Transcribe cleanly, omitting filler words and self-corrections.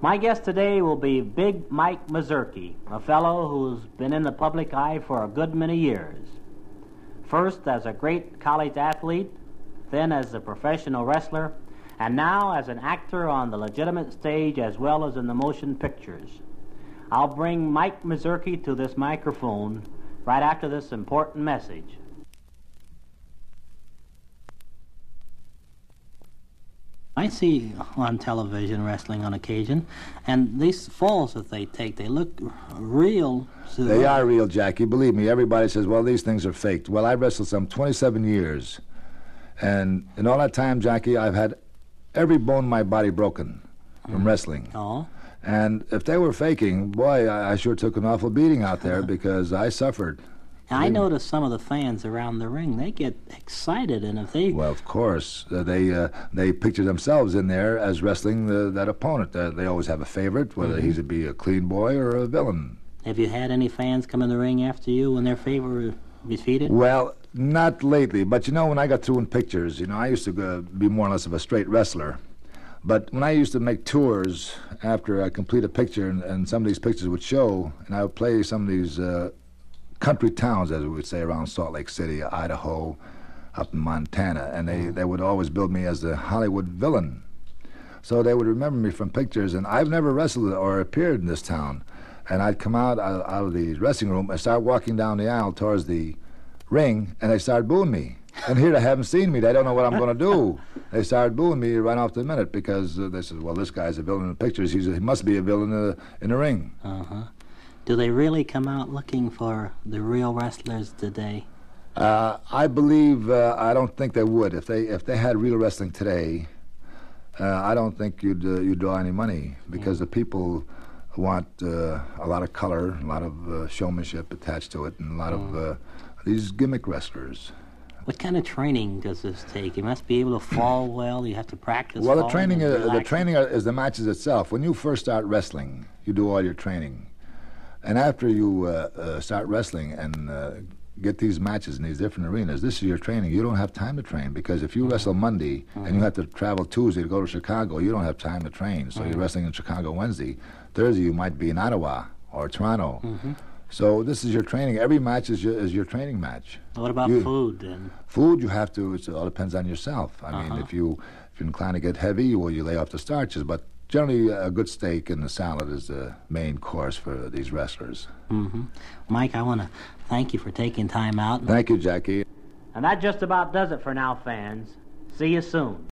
My guest today will be Big Mike Mazurki, a fellow who's been in the public eye for a good many years. First as a great college athlete, then as a professional wrestler, and now as an actor on the legitimate stage as well as in the motion pictures. I'll bring Mike Mazurki to this microphone right after this important message. I see on television wrestling on occasion, and these falls that they take, they look real. They are real, Jackie. Believe me, everybody says, well, these things are faked. Well, I've wrestled some 27 years, and in all that time, Jackie, I've had every bone in my body broken from wrestling. Oh. And if they were faking, boy, I sure took an awful beating out there because I suffered. I notice some of the fans around the ring, they get excited, and if they... Well, of course. They picture themselves in there as wrestling that opponent. They always have a favorite, whether he's to be a clean boy or a villain. Have you had any fans come in the ring after you when their favorite was defeated? Well, not lately. But, when I got through in pictures, I used to be more or less of a straight wrestler. But when I used to make tours after I complete a picture, and some of these pictures would show, and I would play some of these... country towns, as we would say, around Salt Lake City, Idaho, up in Montana, and they would always build me as the Hollywood villain. So they would remember me from pictures, and I've never wrestled or appeared in this town. And I'd come out of the dressing room and start walking down the aisle towards the ring, and they started booing me. And here they haven't seen me. They don't know what I'm going to do. They started booing me right off the minute because they said, well, this guy's a villain in the pictures. He must be a villain in the ring. Uh-huh. Do they really come out looking for the real wrestlers today? I believe, I don't think they would. If they had real wrestling today, I don't think you'd draw any money because the people want a lot of color, a lot of showmanship attached to it, and a lot of these gimmick wrestlers. What kind of training does this take? You must be able to fall well. You have to practice. Well, the training is the matches itself. When you first start wrestling, you do all your training. And after you start wrestling and get these matches in these different arenas, this is your training. You don't have time to train because if you wrestle Monday and you have to travel Tuesday to go to Chicago, you don't have time to train. So you're wrestling in Chicago Wednesday. Thursday you might be in Ottawa or Toronto. So this is your training. Every match is your training match. What about food then? Food you have to. It all depends on yourself. I mean, if you're inclined to get heavy, well, you lay off the starches, but. Generally, a good steak and a salad is the main course for these wrestlers. Mike, I want to thank you for taking time out. Thank you, Jackie. And that just about does it for now, fans. See you soon.